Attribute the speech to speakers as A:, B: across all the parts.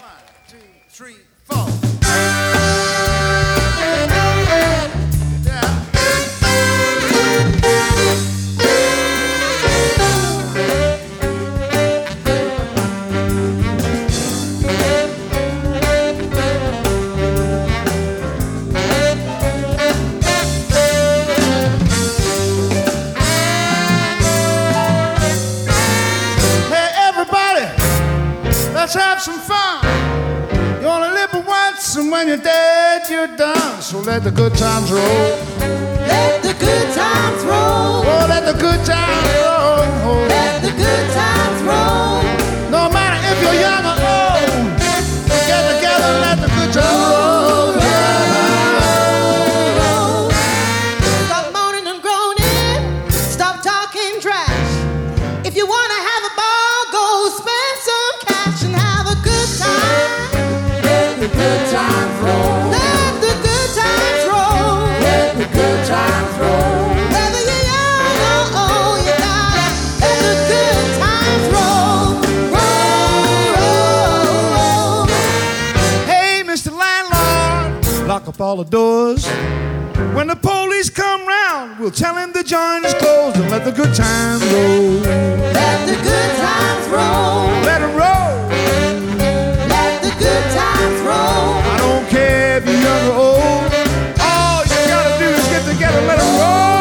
A: 2, 3, 4. Let's have some fun. You only live but once, and when you're dead, you're done. So let the good times roll.
B: Let the good times roll.
A: Oh, let the good times roll.
B: Let the good times roll.
A: No matter if you're young or old, get together and let the good times roll.
B: Stop moaning and groaning. Stop talking trash. If you wanna have a ball, go spend some cash and have a good time.
C: Let the good times roll.
B: Let the good times roll.
C: Let the good times roll.
B: Whether you're young or old, you gotta let the good times roll. Roll, roll, roll.
A: Hey, Mr. Landlord, lock up all the doors. When the police come round, we'll tell him the joint is closed and let the good times roll.
B: Let the good times roll.
A: Let it roll.
B: Let the good times roll.
A: I don't care if you're young or old. All you gotta do is get together and let it roll.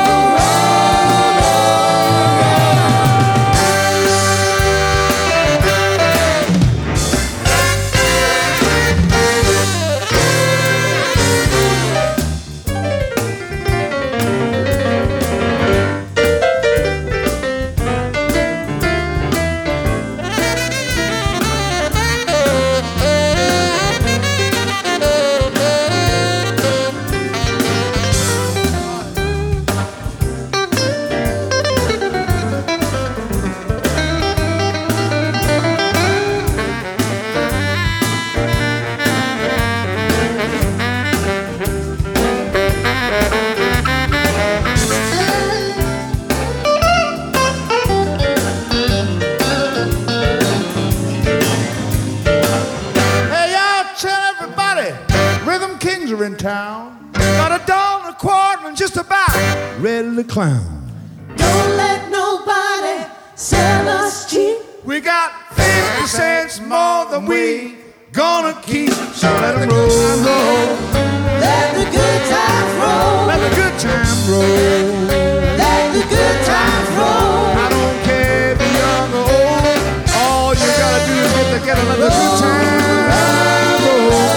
A: Rhythm Kings are in town. Got a doll and a quarter and just about ready to clown.
B: Don't let nobody sell us cheap.
A: We got 50 cents more than we gonna keep. So let them roll.
B: Let the good times roll.
A: Let the good times roll.
B: Let the good times roll.
A: I don't care if you're young or old. All you gotta do is get together and let the good times roll.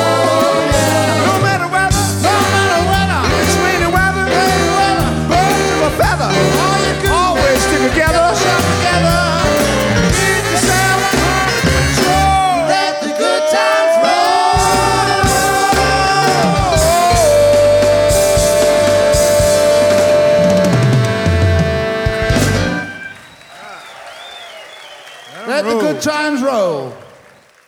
A: Always stick together, shop together. Keep yourself under control.
B: Let the good times roll.
A: Let the good times roll.